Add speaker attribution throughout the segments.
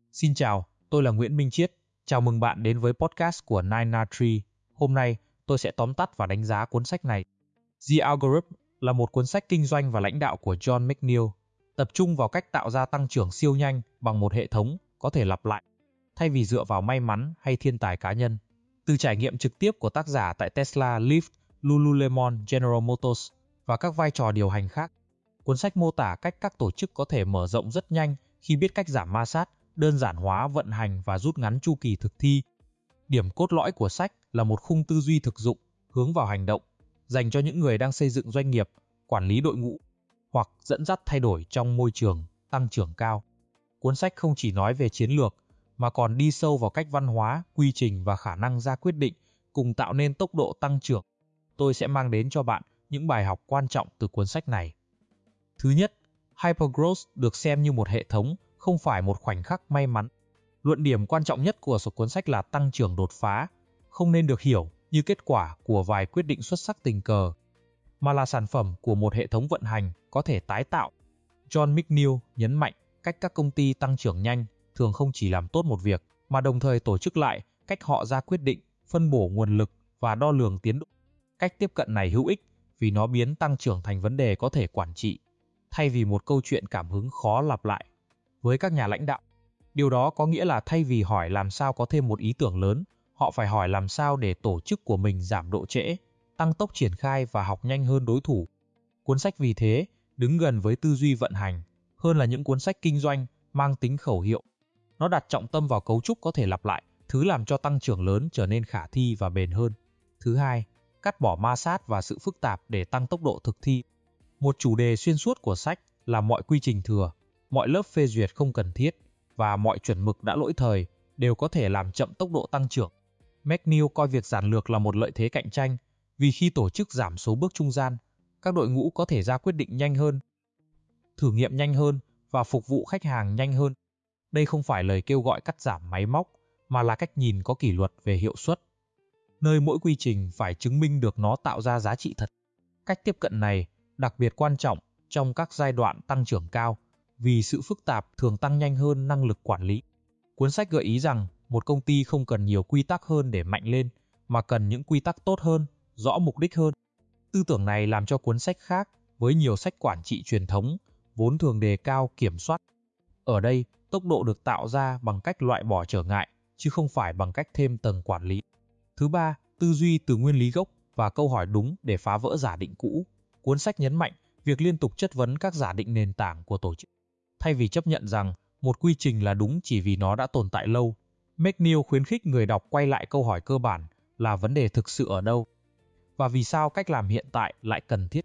Speaker 1: Xin chào, tôi là Nguyễn Minh Chiết. Chào mừng bạn đến với podcast của Nine Tree. Hôm nay, tôi sẽ tóm tắt và đánh giá cuốn sách này. The Algorithm là một cuốn sách kinh doanh và lãnh đạo của John McNeil, tập trung vào cách tạo ra tăng trưởng siêu nhanh bằng một hệ thống có thể lặp lại, thay vì dựa vào may mắn hay thiên tài cá nhân. Từ trải nghiệm trực tiếp của tác giả tại Tesla, Lyft, Lululemon, General Motors và các vai trò điều hành khác, cuốn sách mô tả cách các tổ chức có thể mở rộng rất nhanh khi biết cách giảm ma sát, đơn giản hóa vận hành và rút ngắn chu kỳ thực thi. Điểm cốt lõi của sách là một khung tư duy thực dụng, hướng vào hành động, dành cho những người đang xây dựng doanh nghiệp, quản lý đội ngũ hoặc dẫn dắt thay đổi trong môi trường tăng trưởng cao. Cuốn sách không chỉ nói về chiến lược mà còn đi sâu vào cách văn hóa, quy trình và khả năng ra quyết định cùng tạo nên tốc độ tăng trưởng. Tôi sẽ mang đến cho bạn những bài học quan trọng từ cuốn sách này. Thứ nhất, Hypergrowth được xem như một hệ thống, không phải một khoảnh khắc may mắn. Luận điểm quan trọng nhất của cuốn sách là tăng trưởng đột phá, không nên được hiểu như kết quả của vài quyết định xuất sắc tình cờ, mà là sản phẩm của một hệ thống vận hành có thể tái tạo. John McNeil nhấn mạnh cách các công ty tăng trưởng nhanh thường không chỉ làm tốt một việc, mà đồng thời tổ chức lại cách họ ra quyết định, phân bổ nguồn lực và đo lường tiến độ. Cách tiếp cận này hữu ích vì nó biến tăng trưởng thành vấn đề có thể quản trị, thay vì một câu chuyện cảm hứng khó lặp lại. Với các nhà lãnh đạo, điều đó có nghĩa là thay vì hỏi làm sao có thêm một ý tưởng lớn, họ phải hỏi làm sao để tổ chức của mình giảm độ trễ, tăng tốc triển khai và học nhanh hơn đối thủ. Cuốn sách vì thế đứng gần với tư duy vận hành hơn là những cuốn sách kinh doanh mang tính khẩu hiệu. Nó đặt trọng tâm vào cấu trúc có thể lặp lại, thứ làm cho tăng trưởng lớn trở nên khả thi và bền hơn. Thứ hai, cắt bỏ ma sát và sự phức tạp để tăng tốc độ thực thi. Một chủ đề xuyên suốt của sách là mọi quy trình thừa, mọi lớp phê duyệt không cần thiết và mọi chuẩn mực đã lỗi thời đều có thể làm chậm tốc độ tăng trưởng. McNeil coi việc giản lược là một lợi thế cạnh tranh, vì khi tổ chức giảm số bước trung gian, các đội ngũ có thể ra quyết định nhanh hơn, thử nghiệm nhanh hơn và phục vụ khách hàng nhanh hơn. Đây không phải lời kêu gọi cắt giảm máy móc, mà là cách nhìn có kỷ luật về hiệu suất, nơi mỗi quy trình phải chứng minh được nó tạo ra giá trị thật. Cách tiếp cận này đặc biệt quan trọng trong các giai đoạn tăng trưởng cao, vì sự phức tạp thường tăng nhanh hơn năng lực quản lý. Cuốn sách gợi ý rằng một công ty không cần nhiều quy tắc hơn để mạnh lên, mà cần những quy tắc tốt hơn, rõ mục đích hơn. Tư tưởng này làm cho cuốn sách khác với nhiều sách quản trị truyền thống, vốn thường đề cao kiểm soát. Ở đây, tốc độ được tạo ra bằng cách loại bỏ trở ngại, chứ không phải bằng cách thêm tầng quản lý. Thứ ba, tư duy từ nguyên lý gốc và câu hỏi đúng để phá vỡ giả định cũ. Cuốn sách nhấn mạnh việc liên tục chất vấn các giả định nền tảng của tổ chức. Thay vì chấp nhận rằng một quy trình là đúng chỉ vì nó đã tồn tại lâu, McNeil khuyến khích người đọc quay lại câu hỏi cơ bản là vấn đề thực sự ở đâu, và vì sao cách làm hiện tại lại cần thiết.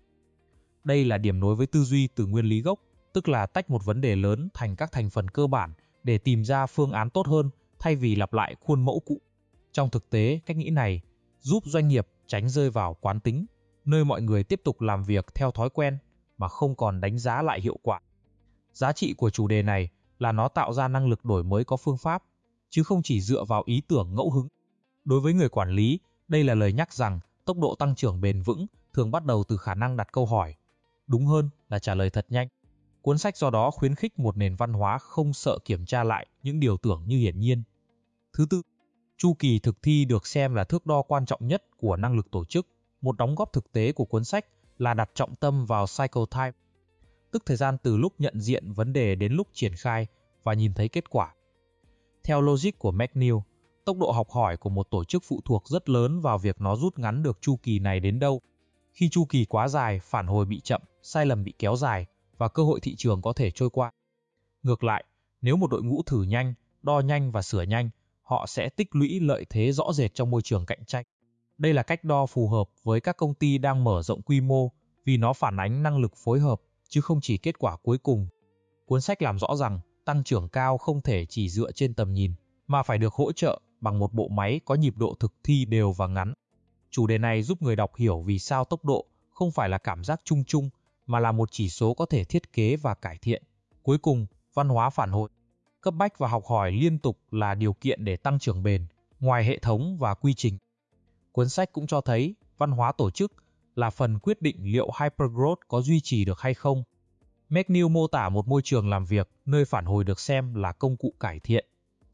Speaker 1: Đây là điểm nối với tư duy từ nguyên lý gốc, tức là tách một vấn đề lớn thành các thành phần cơ bản để tìm ra phương án tốt hơn thay vì lặp lại khuôn mẫu cũ. Trong thực tế, cách nghĩ này giúp doanh nghiệp tránh rơi vào quán tính, nơi mọi người tiếp tục làm việc theo thói quen mà không còn đánh giá lại hiệu quả. Giá trị của chủ đề này là nó tạo ra năng lực đổi mới có phương pháp, chứ không chỉ dựa vào ý tưởng ngẫu hứng. Đối với người quản lý, đây là lời nhắc rằng tốc độ tăng trưởng bền vững thường bắt đầu từ khả năng đặt câu hỏi, đúng hơn là trả lời thật nhanh. Cuốn sách do đó khuyến khích một nền văn hóa không sợ kiểm tra lại những điều tưởng như hiển nhiên. Thứ tư, chu kỳ thực thi được xem là thước đo quan trọng nhất của năng lực tổ chức. Một đóng góp thực tế của cuốn sách là đặt trọng tâm vào cycle time, tức thời gian từ lúc nhận diện vấn đề đến lúc triển khai và nhìn thấy kết quả. Theo logic của McNeil, tốc độ học hỏi của một tổ chức phụ thuộc rất lớn vào việc nó rút ngắn được chu kỳ này đến đâu. Khi chu kỳ quá dài, phản hồi bị chậm, sai lầm bị kéo dài và cơ hội thị trường có thể trôi qua. Ngược lại, nếu một đội ngũ thử nhanh, đo nhanh và sửa nhanh, họ sẽ tích lũy lợi thế rõ rệt trong môi trường cạnh tranh. Đây là cách đo phù hợp với các công ty đang mở rộng quy mô, vì nó phản ánh năng lực phối hợp, chứ không chỉ kết quả cuối cùng. Cuốn sách làm rõ rằng tăng trưởng cao không thể chỉ dựa trên tầm nhìn, mà phải được hỗ trợ bằng một bộ máy có nhịp độ thực thi đều và ngắn. Chủ đề này giúp người đọc hiểu vì sao tốc độ không phải là cảm giác chung chung, mà là một chỉ số có thể thiết kế và cải thiện. Cuối cùng, văn hóa phản hồi, cấp bách và học hỏi liên tục là điều kiện để tăng trưởng bền, ngoài hệ thống và quy trình. Cuốn sách cũng cho thấy văn hóa tổ chức là phần quyết định liệu hypergrowth có duy trì được hay không. McNeil mô tả một môi trường làm việc nơi phản hồi được xem là công cụ cải thiện,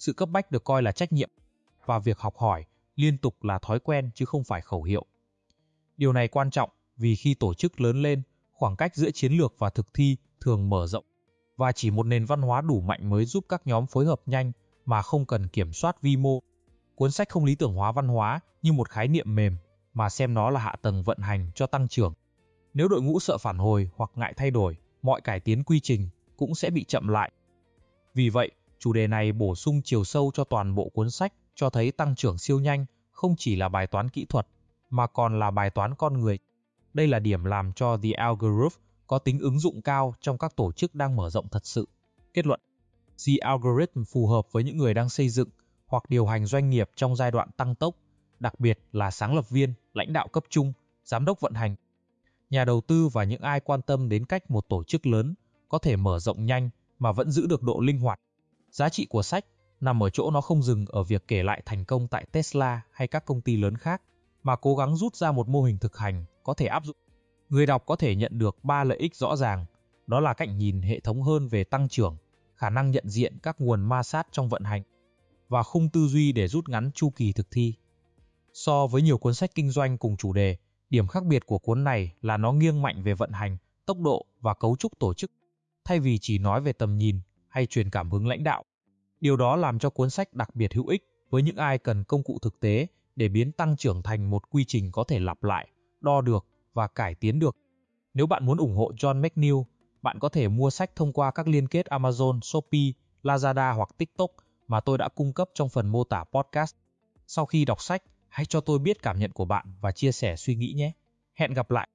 Speaker 1: Sự cấp bách được coi là trách nhiệm, và việc học hỏi liên tục là thói quen chứ không phải khẩu hiệu. Điều này quan trọng vì khi tổ chức lớn lên, khoảng cách giữa chiến lược và thực thi thường mở rộng, và chỉ một nền văn hóa đủ mạnh mới giúp các nhóm phối hợp nhanh mà không cần kiểm soát vi mô. Cuốn sách không lý tưởng hóa văn hóa như một khái niệm mềm, mà xem nó là hạ tầng vận hành cho tăng trưởng. Nếu đội ngũ sợ phản hồi hoặc ngại thay đổi, mọi cải tiến quy trình cũng sẽ bị chậm lại. Vì vậy, chủ đề này bổ sung chiều sâu cho toàn bộ cuốn sách, cho thấy tăng trưởng siêu nhanh không chỉ là bài toán kỹ thuật, mà còn là bài toán con người. Đây là điểm làm cho The Algorithm có tính ứng dụng cao trong các tổ chức đang mở rộng thật sự. Kết luận: The Algorithm phù hợp với những người đang xây dựng hoặc điều hành doanh nghiệp trong giai đoạn tăng tốc, đặc biệt là sáng lập viên, lãnh đạo cấp trung, giám đốc vận hành, nhà đầu tư và những ai quan tâm đến cách một tổ chức lớn có thể mở rộng nhanh mà vẫn giữ được độ linh hoạt. Giá trị của sách nằm ở chỗ nó không dừng ở việc kể lại thành công tại Tesla hay các công ty lớn khác, mà cố gắng rút ra một mô hình thực hành có thể áp dụng. Người đọc có thể nhận được 3 lợi ích rõ ràng, đó là cách nhìn hệ thống hơn về tăng trưởng, khả năng nhận diện các nguồn ma sát trong vận hành, và khung tư duy để rút ngắn chu kỳ thực thi. So với nhiều cuốn sách kinh doanh cùng chủ đề, điểm khác biệt của cuốn này là nó nghiêng mạnh về vận hành, tốc độ và cấu trúc tổ chức, thay vì chỉ nói về tầm nhìn hay truyền cảm hứng lãnh đạo. Điều đó làm cho cuốn sách đặc biệt hữu ích với những ai cần công cụ thực tế để biến tăng trưởng thành một quy trình có thể lặp lại, đo được và cải tiến được. Nếu bạn muốn ủng hộ John McNeil, bạn có thể mua sách thông qua các liên kết Amazon, Shopee, Lazada hoặc TikTok mà tôi đã cung cấp trong phần mô tả podcast. Sau khi đọc sách, hãy cho tôi biết cảm nhận của bạn và chia sẻ suy nghĩ nhé. Hẹn gặp lại!